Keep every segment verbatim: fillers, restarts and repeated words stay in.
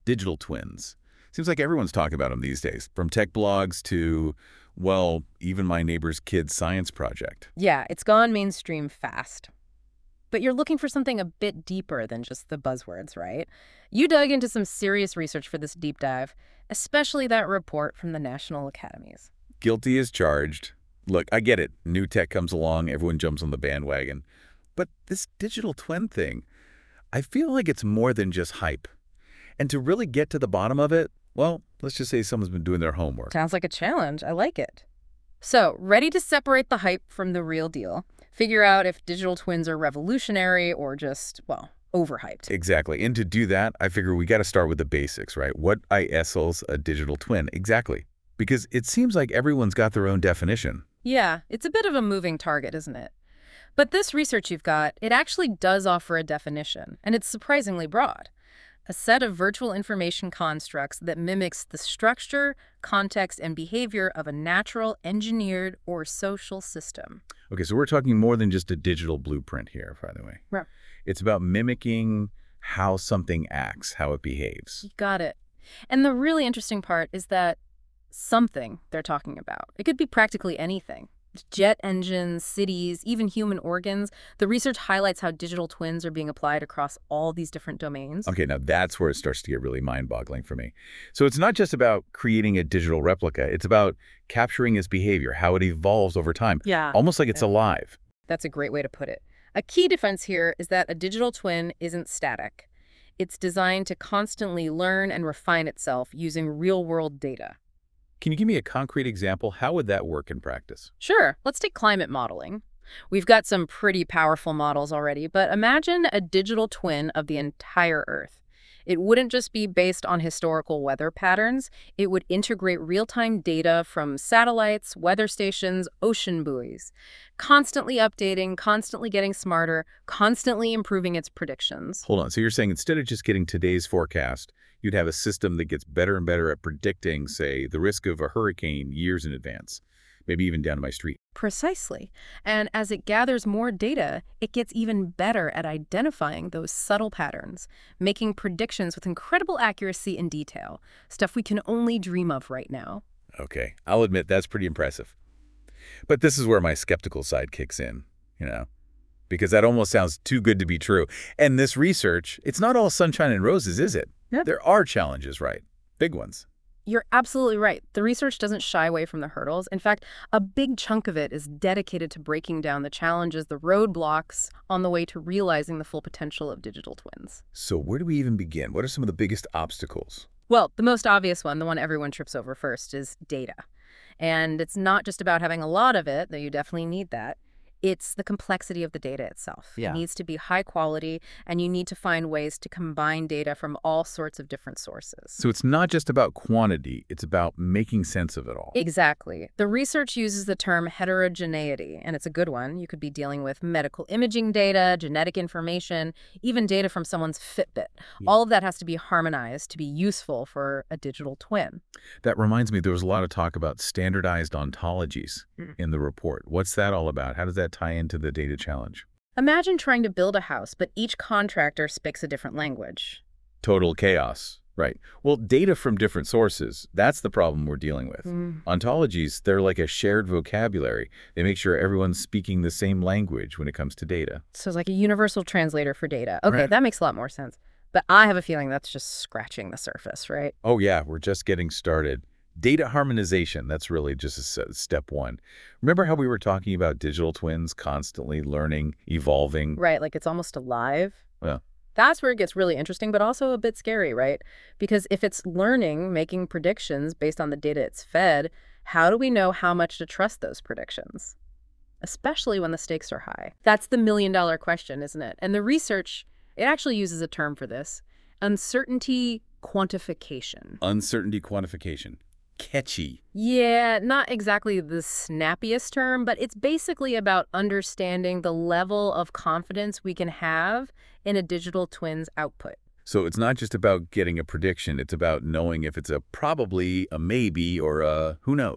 Digital twins. Seems like everyone's talking about them these days, from tech blogs to, well, even my neighbor's kid's science project. Yeah, it's gone mainstream fast. But you're looking for something a bit deeper than just the buzzwords, right? You dug into some serious research for this deep dive, especially that report from the National Academies. Guilty as charged. Look, I get it. New tech comes along, everyone jumps on the bandwagon. But this digital twin thing, I feel like it's more than just hype. And to really get to the bottom of it, well, let's just say someone's been doing their homework. Sounds like a challenge. I like it. So, ready to separate the hype from the real deal? Figure out if digital twins are revolutionary or just, well, overhyped. Exactly. And to do that, I figure we got to start with the basics, right? What I S Ls a digital twin? Exactly. Because it seems like everyone's got their own definition. Yeah, it's a bit of a moving target, isn't it? But this research you've got, it actually does offer a definition, and it's surprisingly broad. A set of virtual information constructs that mimics the structure, context, and behavior of a natural, engineered, or social system. Okay, so we're talking more than just a digital blueprint here, by the way. Right. It's about mimicking how something acts, how it behaves. You got it. And the really interesting part is that something they're talking about, it could be practically anything. Jet engines, cities, even human organs. The research highlights how digital twins are being applied across all these different domains. Okay, now that's where it starts to get really mind-boggling for me. So it's not just about creating a digital replica. It's about capturing its behavior, how it evolves over time. Yeah. Almost like it's Yeah. alive. That's a great way to put it. A key difference here is that a digital twin isn't static. It's designed to constantly learn and refine itself using real-world data. Can you give me a concrete example? How would that work in practice? Sure, let's take climate modeling. We've got some pretty powerful models already, but imagine a digital twin of the entire Earth. It wouldn't just be based on historical weather patterns. It would integrate real-time data from satellites, weather stations, ocean buoys, constantly updating, constantly getting smarter, constantly improving its predictions. Hold on. So you're saying instead of just getting today's forecast, you'd have a system that gets better and better at predicting, say, the risk of a hurricane years in advance, maybe even down to my street. Precisely. And as it gathers more data, it gets even better at identifying those subtle patterns, making predictions with incredible accuracy and detail, stuff we can only dream of right now. Okay, I'll admit that's pretty impressive. But this is where my skeptical side kicks in, you know, because that almost sounds too good to be true. And this research, it's not all sunshine and roses, is it? Yeah. There are challenges, right? Big ones. You're absolutely right. The research doesn't shy away from the hurdles. In fact, a big chunk of it is dedicated to breaking down the challenges, the roadblocks on the way to realizing the full potential of digital twins. So where do we even begin? What are some of the biggest obstacles? Well, the most obvious one, the one everyone trips over first, is data. And it's not just about having a lot of it, though you definitely need that. It's the complexity of the data itself. Yeah. It needs to be high quality, and you need to find ways to combine data from all sorts of different sources. So it's not just about quantity, it's about making sense of it all. Exactly. The research uses the term heterogeneity, and it's a good one. You could be dealing with medical imaging data, genetic information, even data from someone's Fitbit. Yeah. All of that has to be harmonized to be useful for a digital twin. That reminds me, there was a lot of talk about standardized ontologies Mm. in the report. What's that all about? How does that tie into the data challenge? Imagine trying to build a house, but each contractor speaks a different language. Total chaos. Right. Well, data from different sources, that's the problem we're dealing with. Mm. Ontologies, they're like a shared vocabulary. They make sure everyone's speaking the same language when it comes to data. So it's like a universal translator for data. Okay, Right. that makes a lot more sense. But I have a feeling that's just scratching the surface, right? Oh, yeah, we're just getting started. Data harmonization, that's really just a s- step one. Remember how we were talking about digital twins constantly learning, evolving? Right, like it's almost alive. Yeah. That's where it gets really interesting, but also a bit scary, right? Because if it's learning, making predictions based on the data it's fed, how do we know how much to trust those predictions? Especially when the stakes are high. That's the million dollar question, isn't it? And the research, it actually uses a term for this, uncertainty quantification. Uncertainty quantification. Catchy. Yeah, not exactly the snappiest term, but it's basically about understanding the level of confidence we can have in a digital twin's output. So it's not just about getting a prediction. It's about knowing if it's a probably, a maybe, or a who knows.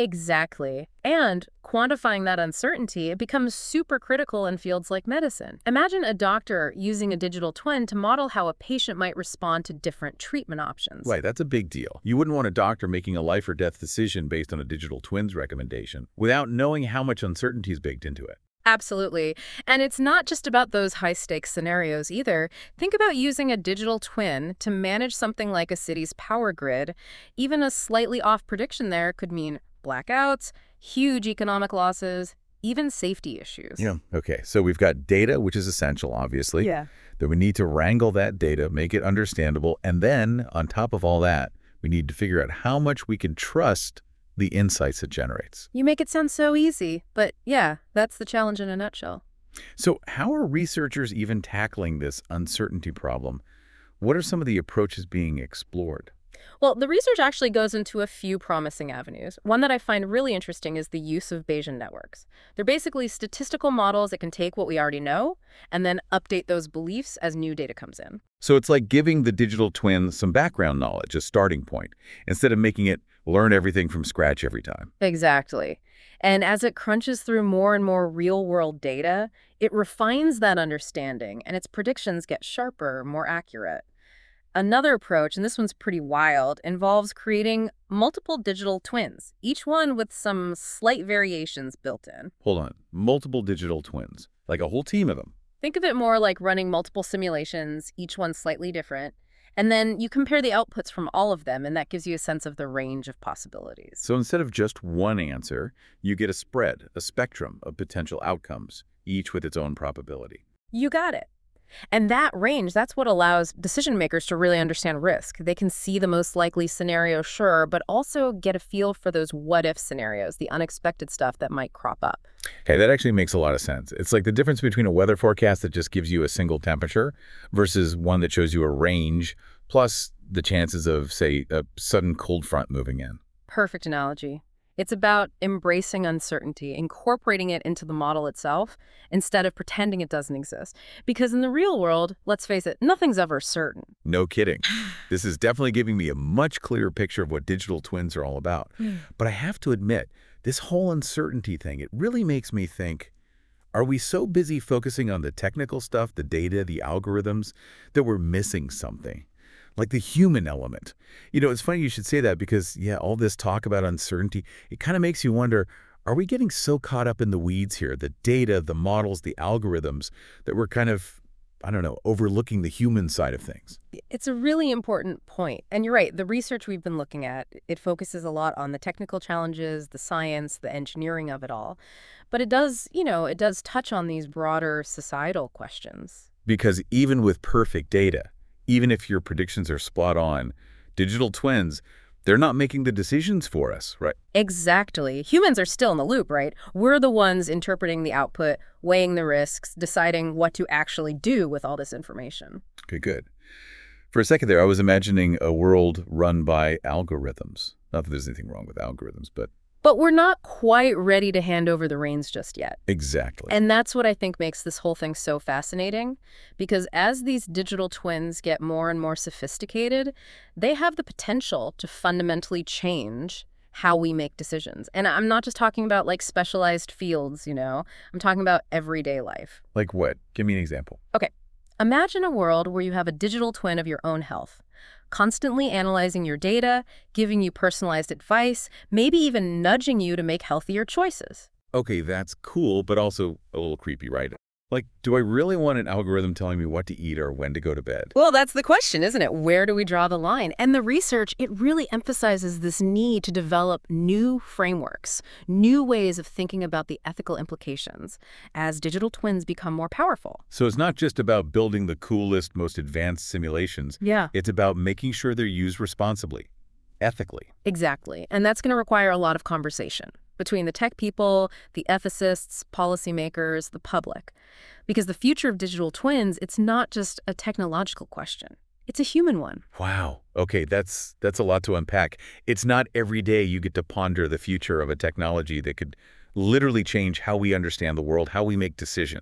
Exactly. And quantifying that uncertainty, it becomes super critical in fields like medicine. Imagine a doctor using a digital twin to model how a patient might respond to different treatment options. Right, that's a big deal. You wouldn't want a doctor making a life or death decision based on a digital twin's recommendation without knowing how much uncertainty is baked into it. Absolutely. And it's not just about those high-stakes scenarios either. Think about using a digital twin to manage something like a city's power grid. Even a slightly off prediction there could mean blackouts, huge economic losses, even safety issues. Yeah. Okay, so we've got data, which is essential, obviously. Yeah. Then we need to wrangle that data, make it understandable, and then, on top of all that, we need to figure out how much we can trust the insights it generates. You make it sound so easy, but yeah, that's the challenge in a nutshell. So how are researchers even tackling this uncertainty problem? What are some of the approaches being explored? Well, the research actually goes into a few promising avenues. One that I find really interesting is the use of Bayesian networks. They're basically statistical models that can take what we already know and then update those beliefs as new data comes in. So it's like giving the digital twin some background knowledge, a starting point, instead of making it learn everything from scratch every time. Exactly. And as it crunches through more and more real-world data, it refines that understanding and its predictions get sharper, more accurate. Another approach, and this one's pretty wild, involves creating multiple digital twins, each one with some slight variations built in. Hold on. Multiple digital twins, like a whole team of them. Think of it more like running multiple simulations, each one slightly different, and then you compare the outputs from all of them, and that gives you a sense of the range of possibilities. So instead of just one answer, you get a spread, a spectrum of potential outcomes, each with its own probability. You got it. And that range, that's what allows decision makers to really understand risk. They can see the most likely scenario, sure, but also get a feel for those what-if scenarios, the unexpected stuff that might crop up. Okay, that actually makes a lot of sense. It's like the difference between a weather forecast that just gives you a single temperature versus one that shows you a range, plus the chances of, say, a sudden cold front moving in. Perfect analogy. It's about embracing uncertainty, incorporating it into the model itself, instead of pretending it doesn't exist. Because in the real world, let's face it, nothing's ever certain. No kidding. This is definitely giving me a much clearer picture of what digital twins are all about. But I have to admit, this whole uncertainty thing, it really makes me think, are we so busy focusing on the technical stuff, the data, the algorithms, that we're missing something? Like the human element. You know, it's funny you should say that because, yeah, all this talk about uncertainty, it kind of makes you wonder, are we getting so caught up in the weeds here, the data, the models, the algorithms, that we're kind of, I don't know, overlooking the human side of things? It's a really important point. And you're right, the research we've been looking at, it focuses a lot on the technical challenges, the science, the engineering of it all. But it does, you know, it does touch on these broader societal questions. Because even with perfect data, even if your predictions are spot on, digital twins, they're not making the decisions for us, right? Exactly. Humans are still in the loop, right? We're the ones interpreting the output, weighing the risks, deciding what to actually do with all this information. Okay, good. For a second there, I was imagining a world run by algorithms. Not that there's anything wrong with algorithms, but... But we're not quite ready to hand over the reins just yet. Exactly. And that's what I think makes this whole thing so fascinating, because as these digital twins get more and more sophisticated, they have the potential to fundamentally change how we make decisions. And I'm not just talking about like specialized fields, you know, I'm talking about everyday life. Like what? Give me an example. Okay. Imagine a world where you have a digital twin of your own health, constantly analyzing your data, giving you personalized advice, maybe even nudging you to make healthier choices. Okay, that's cool, but also a little creepy, right? Like, do I really want an algorithm telling me what to eat or when to go to bed? Well, that's the question, isn't it? Where do we draw the line? And the research, it really emphasizes this need to develop new frameworks, new ways of thinking about the ethical implications as digital twins become more powerful. So it's not just about building the coolest, most advanced simulations. Yeah. It's about making sure they're used responsibly, ethically. Exactly. And that's going to require a lot of conversation between the tech people, the ethicists, policymakers, the public. Because the future of digital twins, it's not just a technological question. It's a human one. Wow. Okay, that's that's a lot to unpack. It's not every day you get to ponder the future of a technology that could literally change how we understand the world, how we make decisions.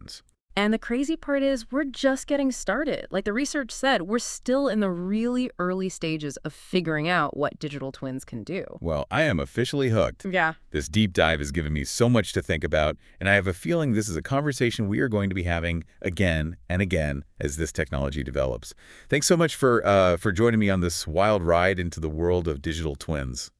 And the crazy part is we're just getting started. Like the research said, we're still in the really early stages of figuring out what digital twins can do. Well, I am officially hooked. Yeah. This deep dive has given me so much to think about, and I have a feeling this is a conversation we are going to be having again and again as this technology develops. Thanks so much for, uh, for joining me on this wild ride into the world of digital twins.